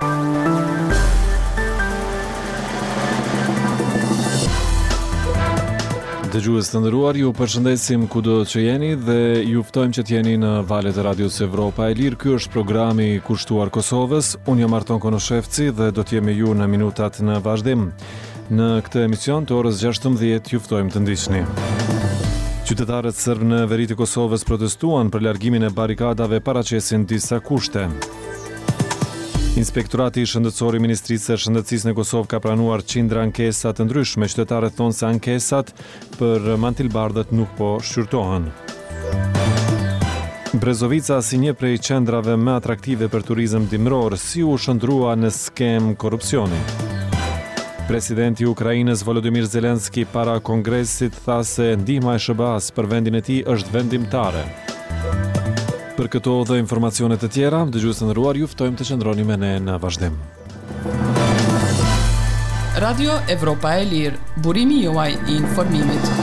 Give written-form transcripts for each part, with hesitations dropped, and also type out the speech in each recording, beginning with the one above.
Dëgjues të nderuar, ju përshëndesim kudo që jeni dhe ju ftojmë që t'jeni në valët e Radios Evropa e Lirë. Ky është programi kushtuar Kosovës. Unë jam Arton Konoshevci dhe do t'jem me ju në minutat në vazhdim. Në këtë emision të orës 16 ju ftojmë të ndiqni. Qytetarët serb në veri të Kosovës protestuan për largimin e barikadave, paraqesin disa kushte. Inspektorati Shëndetësor i Ministrisë së Shëndetësisë në Kosovë ka pranuar qindra ankesa të ndryshme. Qytetarët thonë se ankesat për mantilbardhët nuk po shqyrtohen. Brezovica, si një prej qendrave më atraktive për turizëm dimror, si u shndrua në skem korrupsioni. Presidenti i Ukrainës Volodymyr Zelenski para Kongresit tha se ndihma e SBA-s për vendin e tij është vendimtare. Për këto dhe informacionet të tjera, dëgjues të nderuar, ju ftojmë të qëndroni me ne në vazhdim. Radio Evropa e Lirë, burimi juaj i informimit.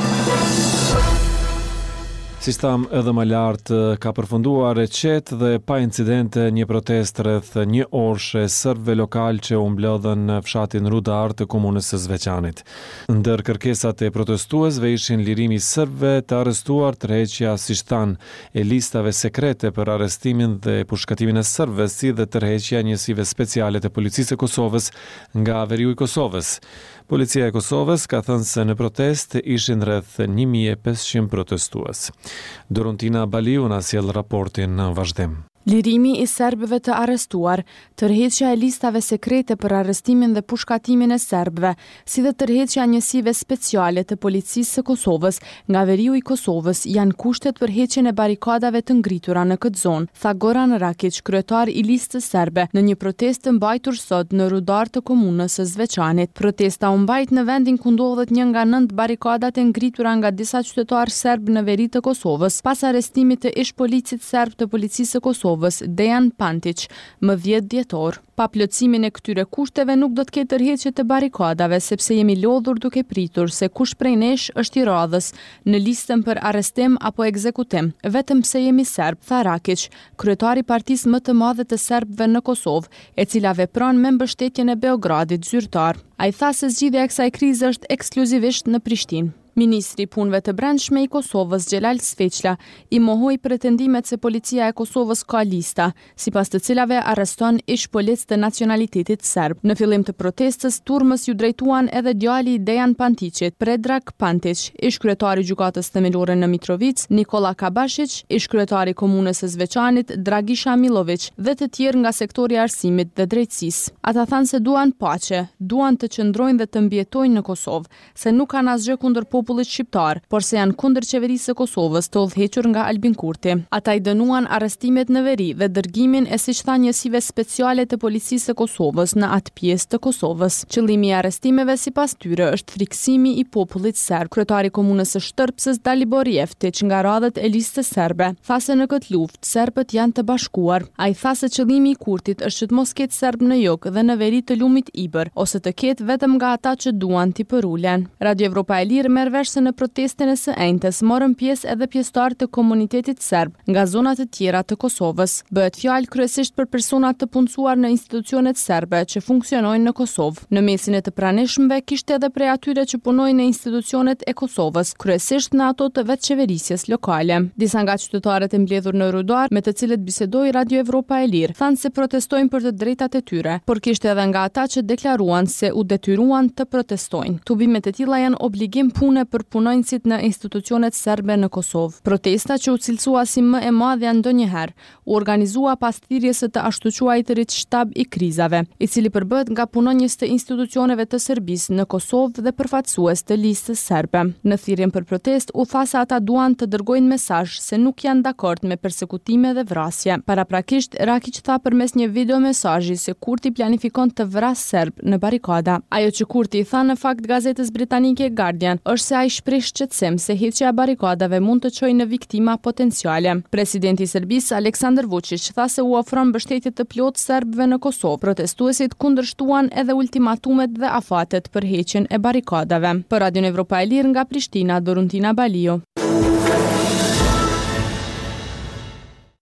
Si tham edhe më lartë, ka përfunduar e qetë dhe pa incidente një protest rreth një orëshe serbëve lokal që u mblodhën në fshatin Rudar të komunës së Zveçanit. Ndër kërkesat e protestuesve ishin lirimi i serbëve të arrestuar, tërheqja, siç thanë, e listave sekrete për arrestimin dhe pushkatimin e serbëve, si dhe tërheqja e njësive speciale të policisë së Kosovës nga veriu i Kosovës. Policia e Kosovës ka thënë se në protest ishin rreth 1500 protestues. Dorontina Baliu na sjell raportin në vazhdim. Lirimi i serbëve të arrestuar, tërheqja e listave sekrete për arrestimin dhe pushkatimin e serbëve, si dhe tërheqja e njësive speciale të policisë së Kosovës nga veriu i Kosovës janë kushtet për heqjen e barikadave të ngritura në këtë zonë, tha Goran Rakić, kryetar i listës serbe, në një protestë mbajtur sot në Rudar të komunës së Zveçanit. Protesta u mbajt në vendin ku ndodhet një nga 9 barikadat e ngritura nga disa qytetarë serb në veri të Kosovës, pas arrestimit të ish policit serb të policisë së Kosovës, Dejan Pantić, më 10 dhjetor. Pa plotësimin e këtyre kushteve nuk do të ketë tërheqje të barikadave, sepse jemi lodhur duke pritur se kush prej nesh është i radhës në listën për arrestim apo ekzekutim, vetëm pse jemi serb, tha Rakić, kryetari i partisë më të madhe të serbëve në Kosovë, e cila vepron me mbështetjen e Beogradit zyrtar. Ai tha se zgjidhja e kësaj krize është ekskluzivisht në Prishtinë. Ministri i Punëve të Brendshme i Kosovës, Xhelal Sveçla, i mohoi pretendimet se policia e Kosovës ka lista, sipas të cilave arreston ish polic të nacionalitetit serb. Në fillim të protestës, turmës ju drejtuan edhe djali i Dejan Pantićit, Predrag Pantić, ish kryetari i gjykatës themelore në Mitrovic, Nikola Kabašić, ish kryetari i komunës së Zveçanit, Dragisha Milović, dhe të tjerë nga sektori i arsimit dhe drejtësisë. Ata thanë se duan paqe, duan të qëndrojnë dhe të mbijetojnë në Kosovë, se nuk kanë asgjë kundër popullit shqiptar, por se janë kundër qeverisë së Kosovës të udhëhequr nga Albin Kurti. Ata i dënuan arrestimet në veri dhe dërgimin e siç tha njësive speciale të policisë së Kosovës në atë pjesë të Kosovës. Qëllimi i arrestimeve sipas tyre është friksimi i popullit serb. Kryetari i komunës së Shtërpsës Dalibor Jeftić nga radhët e listës serbe tha se në këtë luftë serbët janë të bashkuar. Ai tha se qëllimi i Kurtit është që të mos ketë serb në jug dhe në veri të lumit Ibër, ose të ketë vetëm nga ata që duan t'i përulen. Radio Evropa e Lirë merr se në protestën e së enjtes morën pjesë edhe pjesëtarë të komunitetit serb nga zonat të tjera të Kosovës. Bëhet fjalë kryesisht për persona të punësuar në institucionet serbe që funksionojnë në Kosovë. Në mesin e të pranishmëve kishte edhe prej atyre që punojnë në institucionet e Kosovës, kryesisht në ato të vetçeverisjes lokale. Disa nga qytetarët e mbledhur në Rudar, me të cilët bisedoi Radio Evropa e Lirë, thanë se protestojnë për të drejtat e tyre, por kishte edhe nga ata që deklaruan se u detyruan të protestojnë. Tubimet e tilla janë obligim pune për punonjësit në institucionet serbe në Kosovë. Protesta që u cilësua si më e madhja ndonjëherë, u organizua pas thirrjes së të ashtuquajtërit shtab i krizave, i cili përbëhet nga punonjës të institucioneve të Serbisë në Kosovë dhe përfaqësues të listës serbe. Në thirrjen për protest u tha se ata duan të dërgojnë mesazh se nuk janë dakord me persekutime dhe vrasje. Paraprakisht, Rakić tha përmes një video mesazhi se Kurti planifikon të vrasë serb në barikada. Ajo që Kurti i tha në fakt gazetës britanike Guardian është se ai shpreh shqetësim se heqja e barikadave mund të çojë në viktima potenciale. Presidenti i Serbisë Aleksandar Vučić tha se u ofron mbështetje të plotë serbëve në Kosovë. Protestuesit kundërshtuan edhe ultimatumet dhe afatet për heqjen e barikadave. Për Radion Evropa e Lirë nga Prishtina, Dorontina Baliu.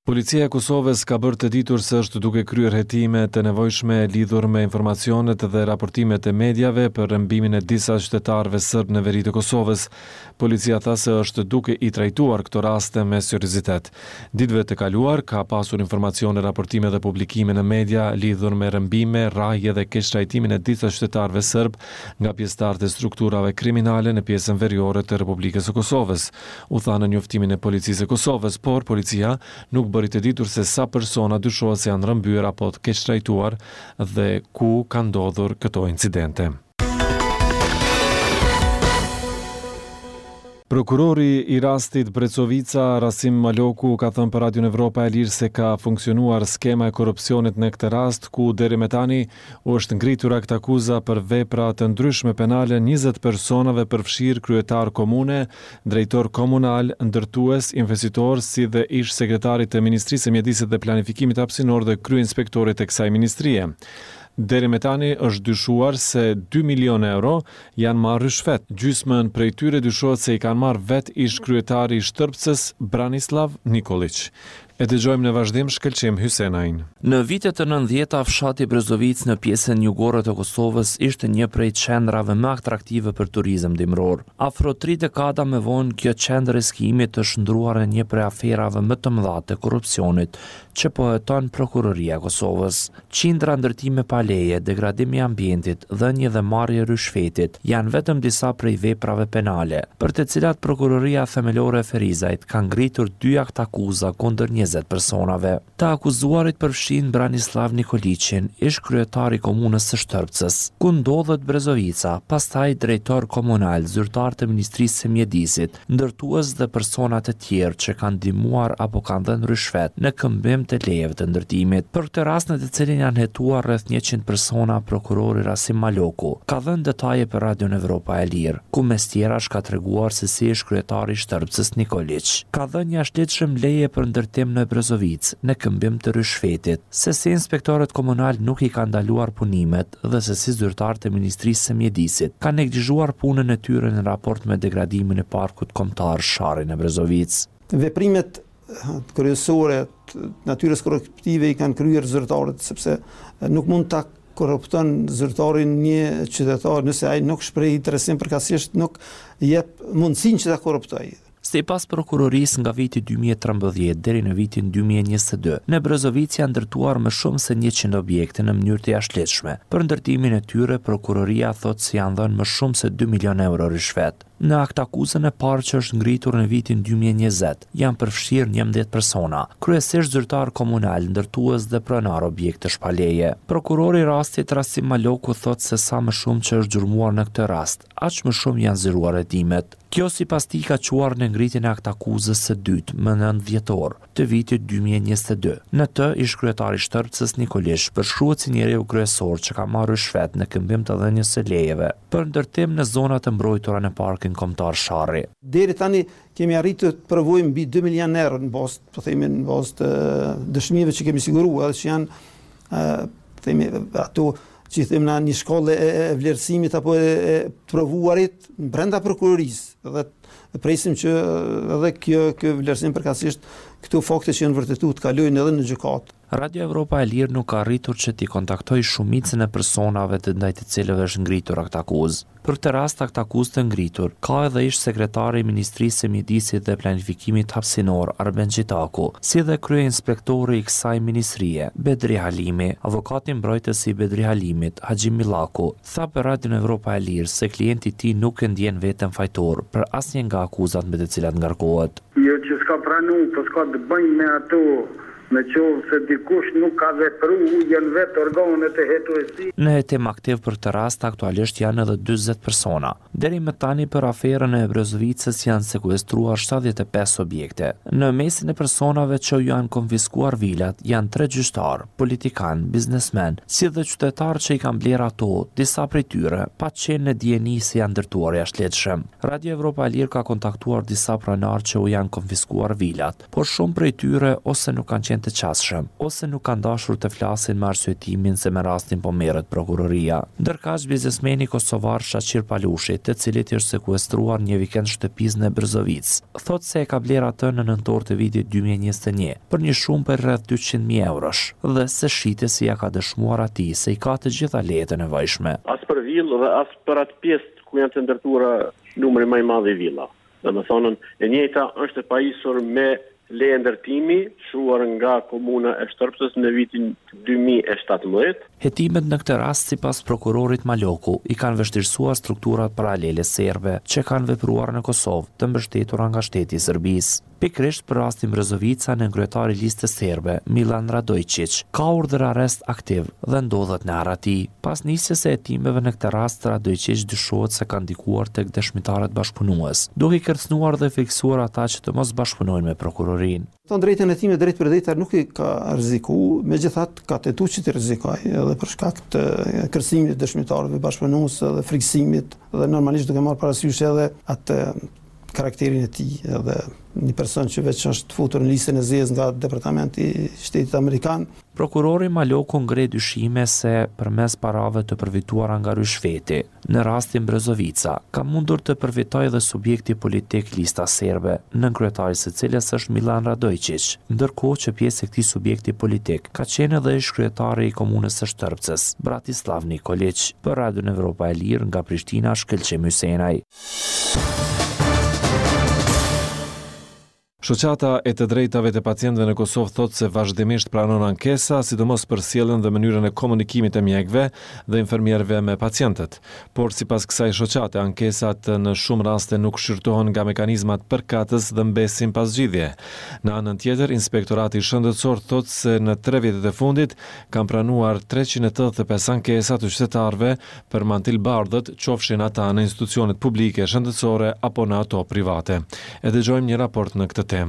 Policia e Kosovës ka bërë të ditur se është duke kryer hetime të nevojshme lidhur me informacionet dhe raportimet e mediave për rrëmbimin e disa qytetarëve serb në veri të Kosovës. Policia tha se është duke i trajtuar këto raste me seriozitet. Ditëve të kaluar ka pasur informacione, raportime dhe publikime në media lidhur me rrëmbime, rrahje dhe keqtrajtimin e disa qytetarëve serb nga pjesëtarët e strukturave kriminale në pjesën veriore të Republikës së Kosovës. U tha në njoftimin e Policisë së Kosovës, por policia nuk bëri të ditur se sa persona dyshohet se janë rrëmbyer apo të keq trajtuar dhe ku ka ndodhur këto incidente. Prokurori i rastit Brezovica, Rasim Maloku, ka thënë për Radio Evropa e Lirë se ka funksionuar skema e korrupsionit në këtë rast, ku deri më tani u është ngritur akt akuza për vepra të ndryshme penale 20 personave, përfshirë kryetar komune, drejtor komunal, ndërtues, investitor, si dhe ish sekretarit të Ministrisë së Mjedisit dhe Planifikimit Hapësinor dhe kryeinspektorit e kësaj ministrie. Deri më tani është dyshuar se 2 milion euro janë marrë rishfet. Gjysmën prej tyre dyshohet se i kanë marrë vet ish kryetari i Shtërpsës Branislav Nikolić. E dëgjojmë në vazhdim Shkëlqim Hysenain. Në vitet e 90-ta, fshati Brezovic në pjesën jugore të Kosovës ishte një prej qendrave më atraktive për turizëm dimror. Afro 3 dekada më vonë, kjo qendër e skijimit është ndruar në një prej aferave më të mëdha të korrupsionit që po heton Prokuroria e Kosovës. Qindra ndërtime pa leje, degradimi i ambientit, dhënie dhe marrje rishfetit janë vetëm disa prej veprave penale, për të cilat Prokuroria Themelore e Ferizajt ka ngritur 2 akt akuza kundër 20 personave. Të akuzuarit përfshin Branislav Nikolićin, ish kryetari komunës së Shtërpsës, ku ndodhet Brezovica, pastaj drejtor komunal, zyrtar të Ministrisë së Mjedisit, ndërtues dhe persona të tjerë që kanë ndihmuar apo kanë dhënë rishfet në këmbim të lejeve të ndërtimit. Për këtë rast, në të cilin janë hetuar rreth 100 persona, prokurori Rasim Maloku ka dhënë detaje për Radio Evropa e Lirë, ku mes tjerash ka treguar se si ish kryetari i Shtërpsës Nikolić ka dhënë jashtëligjshëm leje për ndërtim në Brezovic në këmbim të rishfetit, se si inspektorët komunal nuk i kanë ndaluar punimet dhe se si zyrtarët e Ministrisë së Mjedisit kanë neglizhuar punën e tyre në raport me degradimin e parkut kombëtar Sharri në Brezovic. Veprimet kryesore të natyrës korruptive i kanë kryer zyrtarët, sepse nuk mund ta korrupton zyrtarin një qytetar nëse ai nuk shpreh interesim përkatësisht, nuk jep mundësinë që ta korruptojë. Sipas prokurorisë, nga viti 2013 deri në vitin 2022, në Brezovic janë ndërtuar më shumë se 100 objekte në mënyrë të jashtëligjshme. Për ndërtimin e tyre, prokuroria thotë se janë dhënë më shumë se 2 milion euro rishfet. Në akt akuzën e parë që është ngritur në vitin 2020, janë përfshirë 11 persona, kryesisht zyrtar komunal, ndërtues dhe pronar objekte shpaleje. Prokurori i rastit Rasim Maloku thotë se sa më shumë që është gjurmuar në këtë rast, aq më shumë janë zëruar hetimet. Kjo sipas tij ka çuar në ngritjen e akt akuzës së dytë më 9 dhjetor të vitit 2022. Në të ish kryetari i Shtërpsës Nikolić përshkruhet si njeriu kryesor që ka marrë rishfet në këmbim të dhënies së lejeve për ndërtim në zonat e mbrojtura në parkin kombëtar Sharri. Deri tani kemi arritur të provojmë mbi 2 milion euro në bazë, po themi në bazë të dëshmive që kemi siguruar, që janë themi ato që i them në një shkollë e vlerësimit apo e provuarit brenda prokurorisë, dhe presim që edhe kjo vlerësim përkatësisht këto fakte që janë vërtetuar të kalojnë edhe në gjykatë. Radio Evropa e Lirë nuk ka arritur që t'i kontaktoj shumicën e personave të ndaj të cilëve është ngritur akt akuzë. Për këtë rast, akt akuzë të ngritur ka edhe ish sekretari i Ministrisë së Mjedisit dhe Planifikimit Hapësinor Arben Gjitaku, si dhe kryeinspektori i kësaj ministrie, Bedri Halimi. Avokati mbrojtës i Bedri Halimit, Haxhi Millaku, tha për Radio Evropa e Lirë se klienti i tij nuk e ndjen veten fajtor për asnjë nga akuzat me të cilat ngarkohet. Jo që s'ka pranuar, po s'ka të bëjë me ato. Me qovë se dikush nuk ka vepru, janë vetë organet e hetuesi. Në hetim aktiv për të rast, aktualisht janë edhe 40 persona. Deri më tani për aferën e Brezovicës janë sekuestruar 75 objekte. Në mesin e personave që janë konfiskuar vilat, janë 3 gjyqtar, politikan, biznesmen, si dhe qytetar që i kanë bler ato, disa prej tyre, pa qenë në dieni se janë ndërtuar jashtëligjshëm. Radio Evropa e Lirë ka kontaktuar disa pronar që u janë konfiskuar vilat, por shumë prej tyre ose nuk kanë qenë qenë të qasshëm, ose nuk kanë dashur të flasin me arsyetimin se me rastin po merret prokuroria. Ndërkaq biznesmeni kosovar Shaqir Palushi, të cilit është sekuestruar një vikend shtëpisë në Brzovic, thotë se e ka bler atë në nëntor të vitit 2021 për një shumë për rreth 200.000 eurosh dhe se shitesi ja ka dëshmuar atij se i ka të gjitha lejet e nevojshme. As për villë dhe as për atë pjesë ku janë të ndërtuara numri më i madh i villa. Domethënë, e njëjta është e pajisur me leje ndërtimi shuar nga komuna e Shtrpsës në vitin 2017. Hetimet në këtë rast sipas prokurorit Maloku i kanë vështirësuar strukturat paralele serbe që kanë vepruar në Kosovë, të mbështetura nga shteti i Serbisë. Pikërisht për rastin Brezovica, në kryetari i listës serbe, Milan Radojčić, ka urdhër arrest aktiv dhe ndodhet në Arati. Pas nisjes së hetimeve në këtë rast, Radojčić dyshohet se ka ndikuar tek dëshmitarët bashkëpunues, duke i kërcënuar dhe fiksuar ata që të mos bashkëpunojnë me prokurorin. Ton drejtën e time drejt për drejtar nuk i ka rrezikuar, megjithatë ka tentuar që të rrezikojë edhe për shkak të kërcënimit të dëshmitarëve bashkëpunues dhe friksimit dhe normalisht duke marrë parasysh edhe atë karakterin e tij, edhe një person që veç është futur në listën e zezë nga Departamenti i Shtetit Amerikan. Prokurori Maloku ngre dyshime se përmes parave të përfituara nga rishfeti, në rastin Brezovica, ka mundur të përfitojë dhe subjekti politik lista serbe, nënkryetari së cilës është Milan Radojčić, ndërkohë që pjesë e këtij subjekti politik ka qenë edhe ish-kryetari i komunës së Shtrpcës, Bratislav Nikolić. Për Radion Evropa e Lirë nga Prishtina, Shkëlqim Hysenaj. Shoqata e të drejtave të pacientëve në Kosovë thotë se vazhdimisht pranon ankesa, sidomos për sjelljen dhe mënyrën e komunikimit të mjekëve dhe infermierëve me pacientët. Por sipas kësaj shoqate, ankesat në shumë raste nuk shqyrtohen nga mekanizmat përkatës dhe mbesin pas zgjidhje. Në anën tjetër, Inspektorati Shëndetësor thotë se në 3 vjetet e fundit kanë pranuar 385 ankesa të qytetarëve për mantilbardhët, qofshin ata në institucionet publike shëndetësore apo në ato private. E dëgjojmë një raport në këtë temë.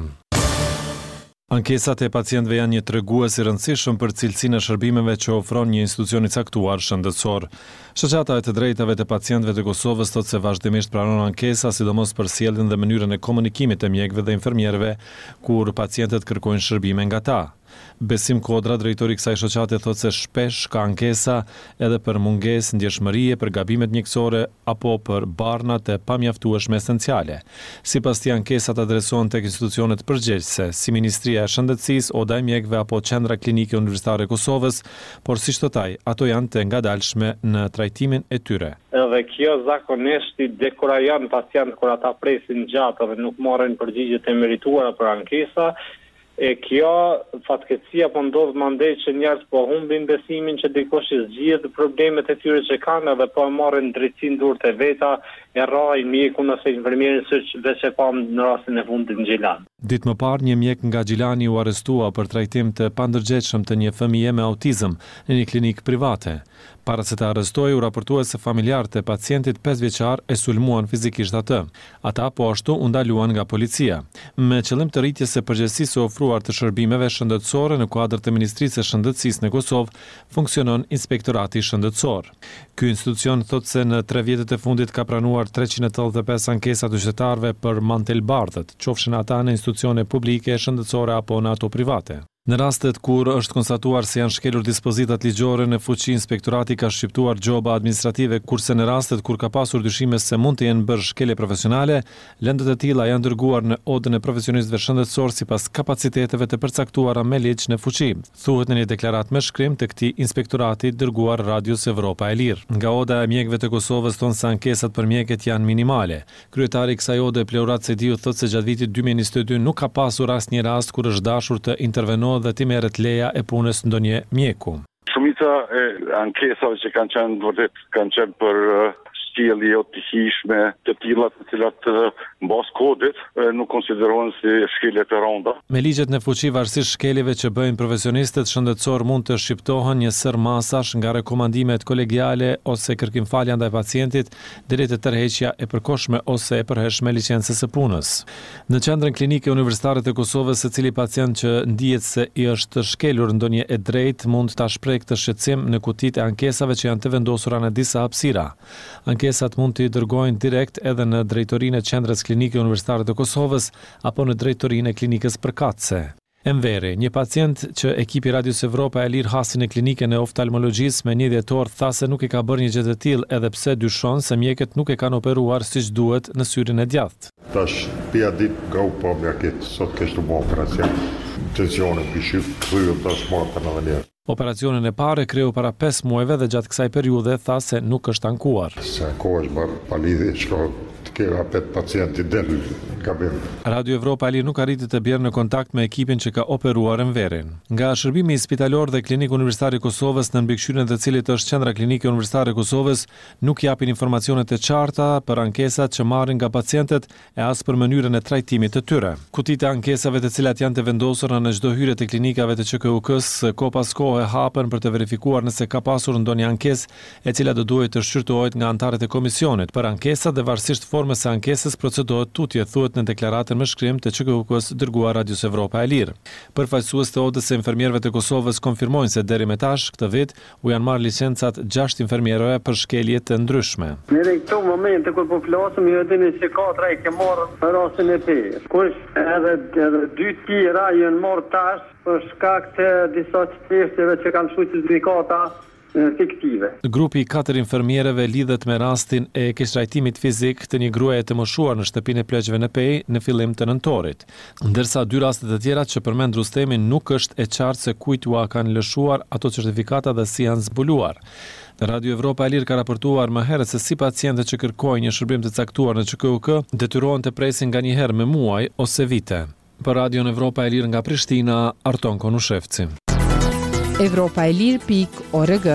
Ankesat e pacientëve janë një tregues i rëndësishëm për cilësinë e shërbimeve që ofron një institucion i caktuar shëndetësor. Shoqata e të drejtave të pacientëve të Kosovës thotë se vazhdimisht pranon ankesa, sidomos për sjelljen dhe mënyrën e komunikimit të mjekëve dhe infermierëve kur pacientët kërkojnë shërbime nga ta. Besim Kodra, drejtori i kësaj shoqate, thotë se shpesh ka ankesa edhe për mungesë ndjeshmërie, për gabimet mjekësore apo për barnat e pamjaftueshme esenciale. Sipas tij, ankesat adresohen tek institucionet përgjegjëse, si Ministria e Shëndetësisë, Oda e Mjekëve apo Qendra Klinike Universitare e Kosovës, por siç thotaj, ato janë të ngadalshme në trajtimin e tyre. Edhe kjo zakonisht i dekurajon pacientë kur ata presin gjatë dhe nuk marrin përgjigjet e merituara për ankesa. E kjo fatkeqësia po ndodh mandej që njerëz po humbin besimin që dikush i zgjidh problemet e tyre që kanë dhe po marrin drejtsinë durrë të veta, e rrajnë mjekun ose infermierin siç veç e pam në rastin e fundit në Gjilan. Ditë më parë, një mjek nga Gjilani u arrestua për trajtim të pandërgjegjshëm të një fëmije me autizëm në një klinikë private. Para se të arrestojë, u raportua se familjarët e pacientit 5 vjeçar e sulmuan fizikisht atë. Ata po ashtu u ndaluan nga policia. Me qëllim të rritjes së përgjegjësisë së ofruar të shërbimeve shëndetësore në kuadër të Ministrisë së Shëndetësisë në Kosovë, funksionon Inspektorati Shëndetësor. Ky institucion thotë se në 3 vjetet e fundit ka pranuar 385 ankesa të qytetarëve për mantelbardhët, qofshin ata në institucione publike, shëndetësore apo në ato private. Në rastet kur është konstatuar se janë shkelur dispozitat ligjore në fuqi, Inspektorati ka shqiptuar gjoba administrative, kurse në rastet kur ka pasur dyshime se mund të jenë bërë shkelje profesionale, lëndët e tilla janë dërguar në odën e profesionistëve shëndetësor sipas kapaciteteve të përcaktuara me ligj në fuqi. Thuhet në një deklaratë me shkrim të këtij inspektorati dërguar Radios Evropa e Lirë. Nga Oda e Mjekëve të Kosovës thonë se ankesat për mjekët janë minimale. Kryetari i kësaj ode, Pleurat Sediu, thotë se gjatë vitit 2022 nuk ka pasur asnjë rast kur është dashur të intervenohet dhe të merret leja e punës ndonjë mjeku. Shumica e ankesave që kanë qenë vërtet kanë qenë për sjellje jo të hijshme, të tilla të cilat mbas kodit nuk konsiderohen si shkelje të rënda. Me ligjet në fuqi, varësisht shkeljeve që bëjnë profesionistët shëndetësor, mund të shqiptohen një sër masash nga rekomandimet kolegiale ose kërkimfalja ndaj pacientit deri te tërheqja e përkohshme ose e përhershme licencës së punës. Në Qendrën Klinike Universitare të Kosovës, secili pacient që ndihet se i është shkelur ndonjë e drejtë mund ta shprehë këtë shqetësim në kutitë e ankesave që janë të vendosura në disa hapësira. Ankesat mund të i dërgojnë direkt edhe në drejtorinë e Qendrës Klinike Universitare të Kosovës apo në drejtorinë e klinikës përkatëse. Enveri, një pacient që ekipi Radios Evropa e Lirë hasi në klinikën e oftalmologjisë me 1 dhjetor tha se nuk i ka bërë një gjë të tillë edhe pse dyshon se mjekët nuk e kanë operuar siç duhet në syrin e djathtë. Tash pia ditë ka u po mjaket, sot kështë të bo operacion. Tensionin pishyp, kryet tash martën edhe njerë. Operacionin e parë kreu para 5 muajve dhe gjatë kësaj periudhe tha se nuk është ankuar. Se ko është bërë palidhi, shko të kera 5 pacienti del kabin. Radio Evropa e Lirë nuk arriti të bjerë në kontakt me ekipin që ka operuar Enverin. Nga shërbimi spitalor dhe Klinika Universitare e Kosovës, në mbikëqyrjen e cilit është Qendra Klinike Universitare e Kosovës, nuk japin informacionet e qarta për ankesat që marrin nga pacientët e as për mënyrën e trajtimit të tyre. Kutitë e ankesave të cilat janë të vendosura në çdo hyrje të klinikave të QKUK-s ko pas kohë hapen për të verifikuar nëse ka pasur ndonjë ankesë e cila do duhet të shqyrtohet nga anëtarët e komisionit. Për ankesat dhe varësisht formës së ankesës procedohet tutje, thuhet në deklaratën me shkrim të QKUK-s dërguar Radios Evropa e Lirë. Përfaqësues të Odës së infermierëve të Kosovës konfirmojnë se deri më tash këtë vit u janë marrë licencat 6 infermierëve për shkelje të ndryshme. Në këto momente kur po flasim, ju dini se 4 ke marrë rastin e pesë. Kush edhe 2 tjera janë marrë tash për shkak të disa çështjeve që kanë shkuar gjykata fiktive. Grupi 4 infermierëve lidhet me rastin e keqtrajtimit fizik të një gruaje të moshuar në shtëpinë e pleqjeve në Pej në fillim të nëntorit. Ndërsa 2 rastet e tjera që përmend Rustemi nuk është e qartë se kujt ua kanë lëshuar ato certifikata dhe si janë zbuluar. Radio Evropa e Lirë ka raportuar më herët se si pacientët që kërkojnë një shërbim të caktuar në QKUK detyrohen të presin nganjëherë me muaj ose vite. Për Radion Evropa e Lirë nga Prishtina, Arton Konushevci. Evropaelir.org.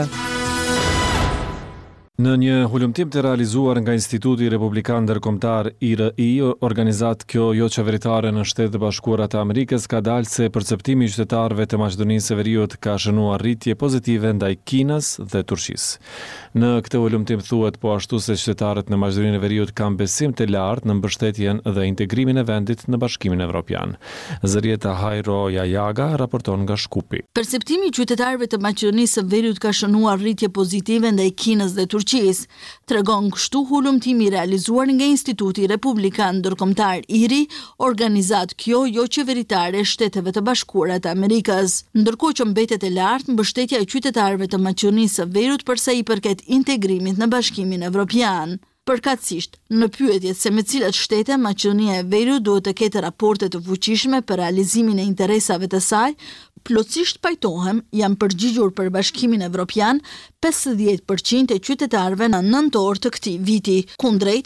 Në një hulumtim të realizuar nga Instituti Republikan Ndërkombëtar IRI, organizat kjo jo qeveritare në Shtetet e Bashkuara të Amerikës, ka dalë se perceptimi i qytetarëve të Maqedonisë së Veriut ka shënuar rritje pozitive ndaj Kinës dhe Turqisë. Në këtë hulumtim thuhet po ashtu se qytetarët në Maqedoninë e Veriut kanë besim të lartë në mbështetjen dhe integrimin e vendit në Bashkimin Evropian. Zërieta Hajro Jajaga raporton nga Shkupi. Perceptimi i qytetarëve të Maqedonisë së Veriut ka shënuar rritje pozitive ndaj Kinës dhe Turqisë, tregon kështu hulumtimi realizuar nga Instituti Republikan Ndërkombëtar IRI, organizat kjo jo qeveritare e Shteteve të Bashkuara të Amerikës. Ndërkohë që mbetet e lartë mbështetja e qytetarëve të Maqedonisë së Veriut përsa i përket integrimit në Bashkimin Evropian. Përkatësisht, në pyetjet se me cilat shtete Maqedonia e Veriut duhet të ketë raporte të fuqishme për realizimin e interesave të saj, plotësisht pajtohem, janë përgjigjur për Bashkimin Evropian 50% e qytetarëve në nëntor të këtij viti, kundrejt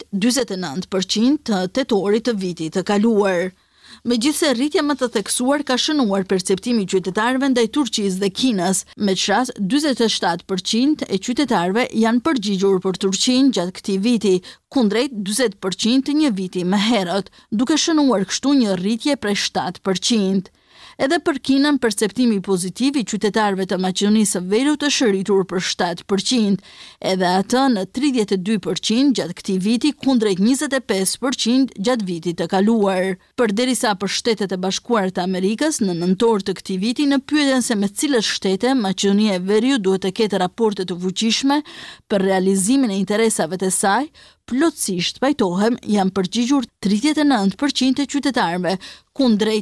49% të tetorit të vitit të kaluar. Megjithse rritja më të theksuar ka shënuar perceptimi i qytetarëve ndaj Turqisë dhe Kinës, me çast 47% e qytetarëve janë përgjigjur për Turqinë gjatë këtij viti, kundrejt 40% të një viti më herët, duke shënuar kështu një rritje prej 7%. Edhe për Kinën, perceptimi pozitiv i qytetarëve të Maqedonisë së Veriut është rritur për 7%, edhe atë në 32% gjatë këtij viti kundrejt 25% gjatë vitit të kaluar. Përderisa për Shtetet e Bashkuara të Amerikës, në nëntor të këtij viti në pyetjen se me cilët shtete Maqedonia e Veriut duhet të ketë raporte të fuqishme për realizimin e interesave të saj, plotësisht pajtohem janë përgjigjur 39% e qytetarëve, kundrejt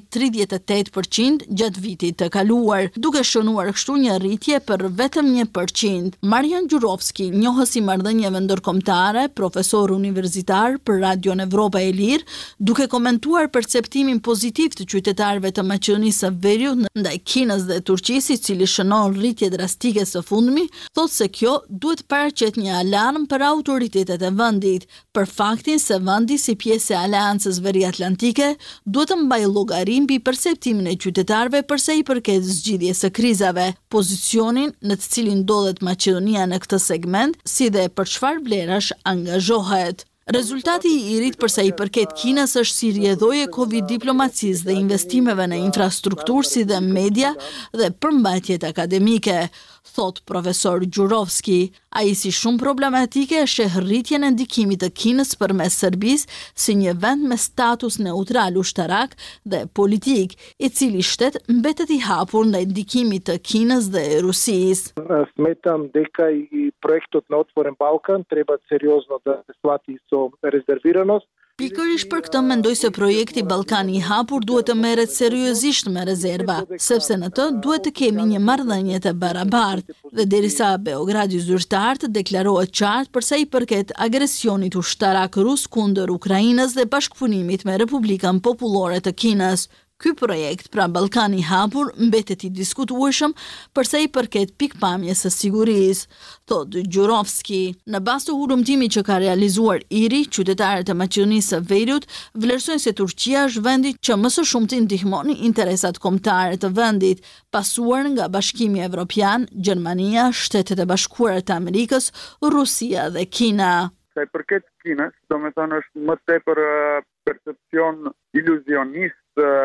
38% gjatë vitit të kaluar, duke shënuar kështu një rritje për vetëm 1%. Marian Gjurovski, njohës i marrëdhënieve ndërkombëtare, profesor universitar për Radion Evropa e Lirë, duke komentuar perceptimin pozitiv të qytetarëve të Maqedonisë së Veriut ndaj Kinës dhe Turqisë, i cili shënon rritje drastike së fundmi, thotë se kjo duhet paraqet një alarm për autoritetet e vendit, për faktin se vendi si pjesë e Aleancës Veriatlantike duhet të mbajë llogari mbi perceptimin e qytetarëve përsa i përket zgjidhjes së krizave, pozicionin në të cilin ndodhet Maqedonia në këtë segment, si dhe për çfarë vlerash angazhohet. Rezultati i rit përsa i përket Kinës është si rrjedhoje Covid diplomacisë dhe investimeve në infrastrukturë si dhe media dhe përmbajtjet akademike, thot profesor Gjurovski. Ai si shumë problematike sheh rritjen e ndikimit të Kinës përmes Serbisë si një vend me status neutral ushtarak dhe politik, i cili shtet mbetet i hapur ndaj ndikimit të Kinës dhe Rusisë. Smetam дека и проектот на Отворен Балкан треба сериозно да се свати со резервираност, Pikërisht për këtë mendoj se projekti Ballkani i hapur duhet të merret seriozisht me rezerva, sepse në të duhet të kemi një marrëdhënie të barabartë dhe derisa Beogradi zyrtar të deklarohet qartë për sa i përket agresionit ushtarak rus kundër Ukrainës dhe bashkëpunimit me Republikën Popullore të Kinës. Ky projekt, pra Ballkani i hapur, mbetet i diskutueshëm për sa i përket pikpamjes së sigurisë, thot Gjurovski. Në bazë të hulumtimit që ka realizuar IRI, qytetarët e Maqedonisë së Veriut vlerësojnë se Turqia është vendi që më së shumti ndihmon interesat kombëtare të vendit, pasuar nga Bashkimi Evropian, Gjermania, Shtetet e Bashkuara të Amerikës, Rusia dhe Kina. Sa i përket Kinës, domethënë është më tepër percepcion iluzionist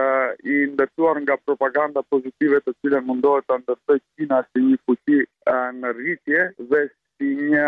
i ndërtuar nga propaganda pozitive të cilën mundohet të ndërtoj Kina si një fuqi në rritje dhe si një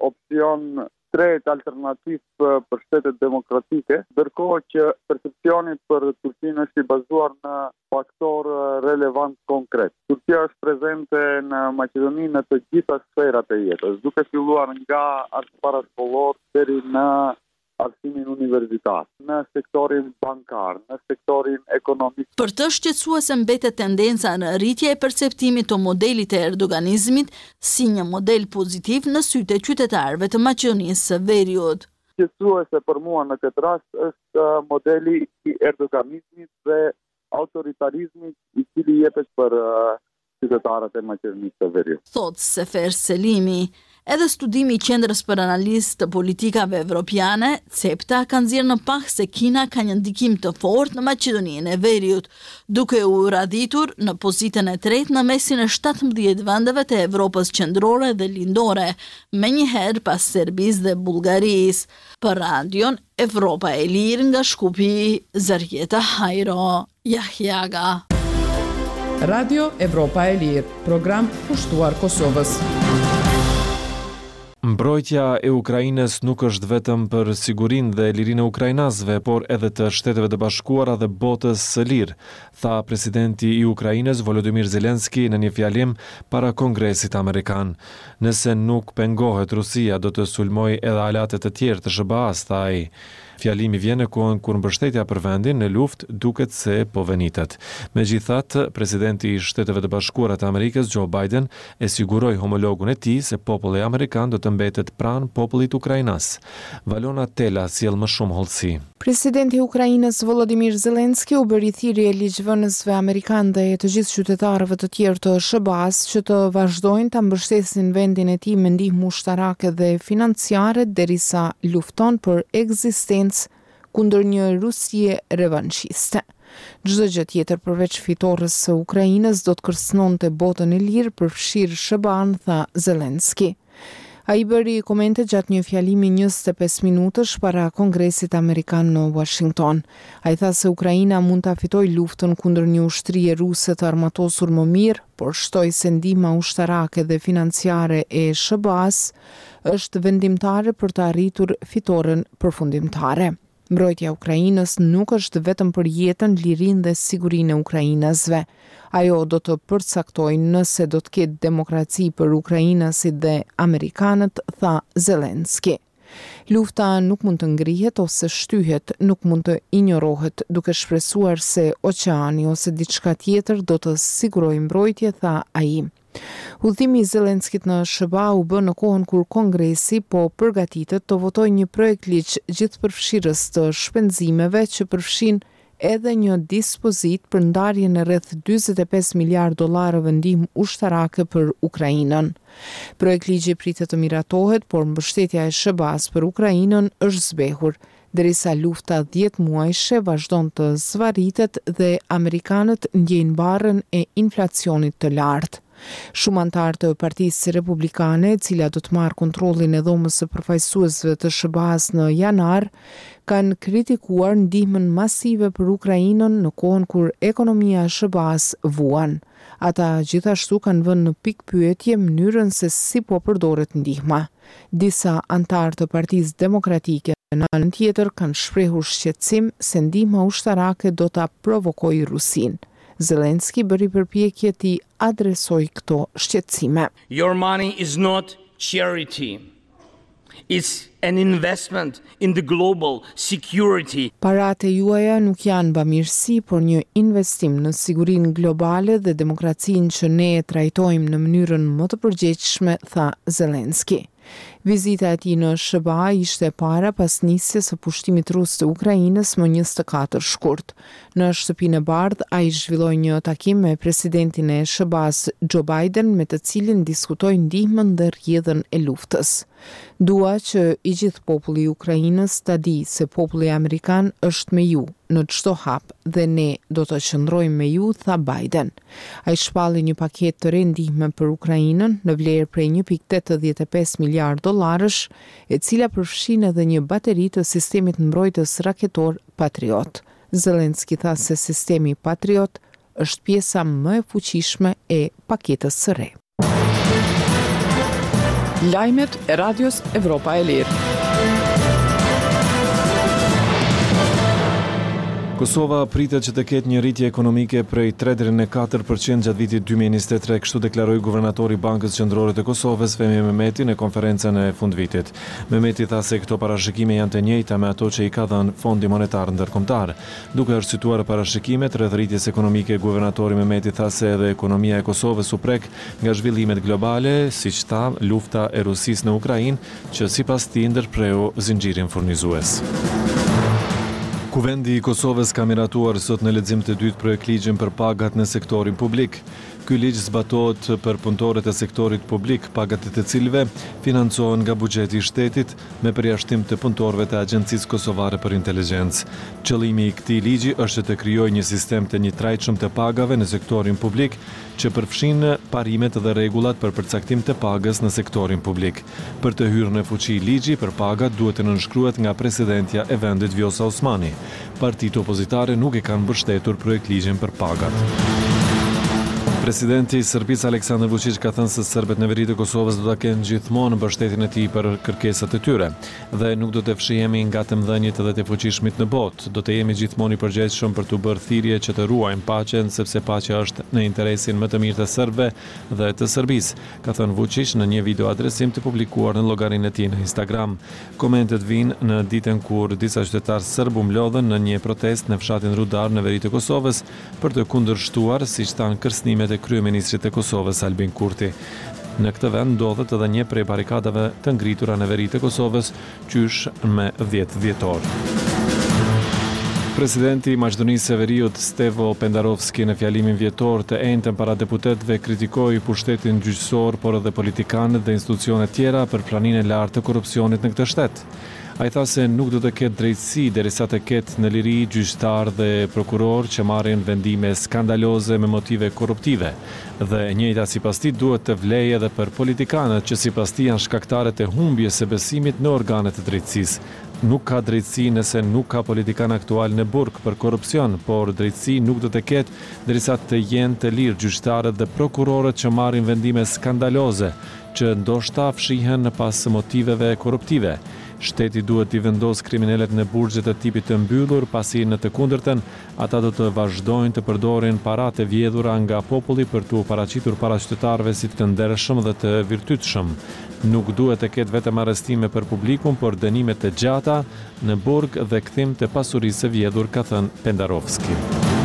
opcion tret alternativ për shtetet demokratike, ndërkohë që percepcioni për Turqinë është i bazuar në faktor relevant konkret. Turqia është prezente në Maqedoni në të gjitha sferat e jetës, duke filluar nga arti paraskollor deri në arsimin universitar, në sektorin bankar, në sektorin ekonomik. Për të shqetësuese mbetet tendenca në rritje e perceptimit të modelit të erdoganizmit si një model pozitiv në sytë e qytetarëve të Maqedonisë së Veriut. Shqetësuese për mua në këtë rast është modeli i erdoganizmit dhe autoritarizmit i cili jepet për qytetarët e Maqedonisë së Veriut. Thot Sefer Selimi. Edhe studimi i Qendrës për Analizë të Politikave Evropiane, CEPTA, ka nxjerrë në pak se Kina ka një ndikim të fortë në Maqedoninë e Veriut, duke u radhitur në pozitën e tretë në mesin e 17 vendeve të Evropës qendrore dhe lindore, menjëherë pas Serbisë dhe Bullgarisë. Për radion Evropa e Lirë nga Shkupi, Zërjeta Hajro, Jahjaga. Radio Evropa e Lirë, program pushtuar Kosovës. Mbrojtja e Ukrainës nuk është vetëm për sigurinë dhe lirinë e ukrainasëve, por edhe të Shteteve të Bashkuara dhe botës së lirë, tha presidenti i Ukrainës Volodymyr Zelensky në një fjalim para Kongresit Amerikan. Nëse nuk pengohet Rusia, do të sulmojë edhe aleate të tjerë të SBA-s, tha ai. Fjalimi vjen në kohën kur mbështetja për vendin në luftë duket se po venitet. Megjithatë, presidenti i Shteteve të Bashkuara të Amerikës Joe Biden e siguroi homologun e tij se populli amerikan do të mbetet pranë popullit ukrainas. Valona Tela sjell më shumë hollësi. Presidenti i Ukrainës Volodymyr Zelensky u bëri thirrje ligjvënësve amerikanë dhe të gjithë qytetarëve të tjerë të SBA-s që të vazhdojnë ta mbështesin vendin e tij me ndihmë ushtarake dhe financiare derisa lufton për ekzistencë kundër një Rusie revanshiste. Çdo gjë tjetër përveç fitores së Ukrainës do të kërcënonte botën e lirë, përfshirë SBA-n, tha Zelensky. Ai bëri komente gjatë një fjalimi 25 minutësh para Kongresit Amerikan në Washington. Ai tha se Ukraina mund ta fitojë luftën kundër një ushtrie ruse të armatosur më mirë, por shtoi se ndihma ushtarake dhe financiare e SBA-s është vendimtare për të arritur fitoren përfundimtare. Mbrojtja e Ukrainës nuk është vetëm për jetën, lirinë dhe sigurinë e ukrainasëve. Ajo do të përcaktojë nëse do të ketë demokraci për ukrainasit dhe amerikanët, tha Zelensky. Lufta nuk mund të ngrihet ose shtyhet, nuk mund të injorohet, duke shpresuar se oqeani ose diçka tjetër do të sigurojë mbrojtje, tha ai. Udhimi i Zelenskit në SBA u bë në kohën kur Kongresi po përgatitet të votojë një projekt ligj gjithëpërfshirës të shpenzimeve që përfshin edhe një dispozit për ndarjen e rreth 45 miliardë dollarëve ndihmë ushtarake për Ukrainën. Projekt ligji pritet të miratohet, por mbështetja e SBA-s për Ukrainën është zbehur, derisa lufta 10 muajshe vazhdon të zvarritet dhe amerikanët ndjejnë barrën e inflacionit të lartë. Shumë antarë të Partisë Republikane, e cila do të marrë kontrollin e dhomës së përfaqësuesve të SBA-s në janar, kanë kritikuar ndihmën masive për Ukrainën në kohën kur ekonomia e SBA-s vuan. Ata gjithashtu kanë vënë në pikpyetje mënyrën se si po përdoret ndihma. Disa antarë të Partisë Demokratike në anën tjetër kanë shprehur shqetësim se ndihma ushtarake do ta provokojë Rusinë. Zelensky bëri përpjekje të adresoj këto shqetësime. Your money is not charity. It's an investment in the global security. Paratë e juaja nuk janë bamirësi, por një investim në sigurinë globale dhe demokracinë që ne e trajtojmë në mënyrën më të përgjegjshme, tha Zelenski. Vizita e tij në SBA ishte para pas nisjes së pushtimit rus të Ukrainës më 24 shkurt. Në shtëpinë e Bardhë ai zhvilloi një takim me presidentin e SBA-s Joe Biden, me të cilin diskutoi ndihmën dhe rrjedhën e luftës. Dua që i gjithë populli i Ukrainës ta di se populli amerikan është me ju në çdo hap dhe ne do të qëndrojmë me ju, tha Biden. Ai shpalli një paketë të re ndihme për Ukrainën në vlerë prej 1.85 miliard dollarësh, e cila përfshin edhe një bateri të sistemit mbrojtës raketor Patriot. Zelenski tha se sistemi Patriot është pjesa më e fuqishme e paketës së re. Lajmet e Radios Evropa e Lirë. Kosova pritet që të ketë një rritje ekonomike prej 3 deri në 4% gjatë vitit 2023, kështu deklaroi guvernatori i Bankës Qendrore të Kosovës, Femi Mehmeti, në konferencën e fundvitit. Mehmeti tha se këto parashikime janë të njëjta me ato që i ka dhënë Fondi Monetar Ndërkombëtar. Duke arsyetuar parashikimet rreth rritjes ekonomike, guvernatori Mehmeti tha se edhe ekonomia e Kosovës u prek nga zhvillimet globale, siç tha lufta e Rusisë në Ukrainë, që sipas tij ndërpreu zinxhirin furnizues. Kuvendi i Kosovës ka miratuar sot në lexim të dytë projektligjin për pagat në sektorin publik. Ky ligj zbatohet për punëtorët e sektorit publik, pagat e të cilëve financohen nga buxheti i shtetit me përjashtim të punëtorëve të Agjencisë Kosovare për Inteligjencë. Qëllimi i këtij ligji është të krijojë një sistem të njëtrajtshëm të pagave në sektorin publik, që përfshin parimet dhe rregullat për përcaktim të pagës në sektorin publik. Për të hyrë në fuqi ligji për pagat duhet të nënshkruhet nga presidentja e vendit Vjosa Osmani. Partitë opozitare nuk e kanë mbështetur projektligjin për pagat. Presidenti i Serbisë Aleksandar Vučić ka thënë se serbët në veri të Kosovës do ta kenë gjithmonë mbështetjen e tij për kërkesat e tyre dhe nuk do të fshihemi nga të mëdhenjit dhe të fuqishmit në botë. Do të jemi gjithmonë i përgjegjshëm për të bërë thirrje që të ruajmë paqen, sepse paqja është në interesin më të mirë të serbëve dhe të Serbisë, ka thënë Vučić në një video adresim të publikuar në llogarinë e tij në Instagram. Komentet vinë në ditën kur disa qytetarë serb u mlodhen në një protestë në fshatin Rudar në veri të Kosovës për të kundërshtuar, siç thanë, kërcënimet e kryeministrit të Kosovës Albin Kurti. Në këtë vend ndodhet edhe një prej barikadave të ngritura në veri të Kosovës, qysh me 10 dhjetor. Presidenti i Maqedonisë së Veriut Stevo Pendarovski në fjalimin vjetor të enjtëm para deputetëve kritikoi pushtetin gjyqësor, por edhe politikanët dhe institucionet tjera për praninë e lartë të korrupsionit në këtë shtet. Ai tha se nuk do të ketë drejtësi derisa të ketë në liri gjyqtar dhe prokuror që marrin vendime skandaloze me motive korruptive. Dhe e njëjta sipas tij duhet të vlejë edhe për politikanët që sipas tij janë shkaktarët e humbjes së besimit në organet e drejtësisë. Nuk ka drejtësi nëse nuk ka politikan aktual në burg për korrupsion, por drejtësi nuk do të ketë derisa të jenë të lirë gjyqtarët dhe prokurorët që marrin vendime skandaloze, që ndoshta fshihen pas motiveve korruptive. Shteti duhet t'i vendos kriminalet në burgje të tipit të mbyllur, pasi në të kundërtën ata do të vazhdojnë të përdorin paratë e vjedhura nga populli për t'u paraqitur para qytetarëve si të ndershëm dhe të virtytshëm. Nuk duhet të ketë vetëm arrestime për publikun, por dënime të gjata në burg dhe kthim të pasurisë së vjedhur, ka thënë Pendarovski.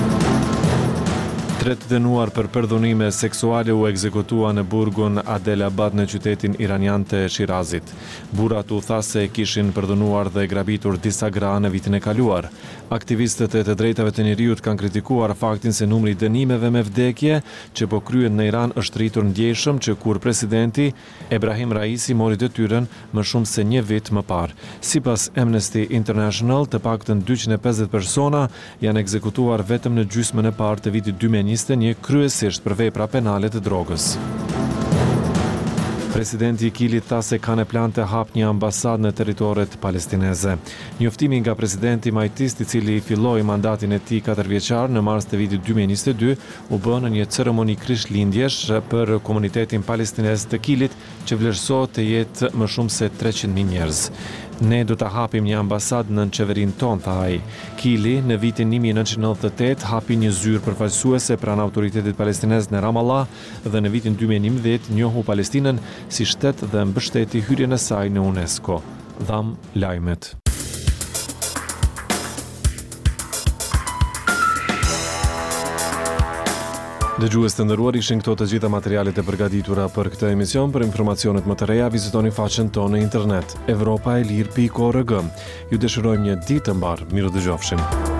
3 të dënuar për përdhunime seksuale u ekzekutua në burgun Adelabad në qytetin iranian të Shirazit. Burrat u tha se kishin përdhunuar dhe grabitur disa gra në vitin e kaluar. Aktivistët e të drejtave të njerëzit kanë kritikuar faktin se numri i dënimeve me vdekje që po kryhen në Iran është rritur ndjeshëm, që kur presidenti Ebrahim Raisi mori detyrën më shumë se një vit më parë. Sipas Amnesty International, të paktën 250 persona janë ekzekutuar vetëm në gjysmën e parë të vitit 2021, kryesisht për vepra penale të drogës. Presidenti i Kilit tha se kanë plan të hap një ambasadë në territoret palestineze. Njoftimi nga presidenti Majtist, i cili filloi mandatin e tij 4 vjeçar në mars të vitit 2022, u bë në një ceremoni krishtlindjesh për komunitetin palestinez të Kilit, që vlerësohet të jetë më shumë se 300.000 njerëz. Ne do ta hapim një ambasadë në qeverinë tonë, tha ai. Kili në vitin 1998 hapi një zyrë përfaqësuese pranë autoritetit palestinez në Ramallah dhe në vitin 2011 njohu Palestinën si shtet dhe mbështeti hyrjen e saj në UNESCO. Dham lajmet. Dëgjues të nderuar, ishin këto të gjitha materialet e përgatitura për këtë emision. Për informacionet më të reja, vizitoni faqen tonë në internet evropaelir.org. Ju dëshirojmë një ditë të mbar. Mirë dëgjofshim.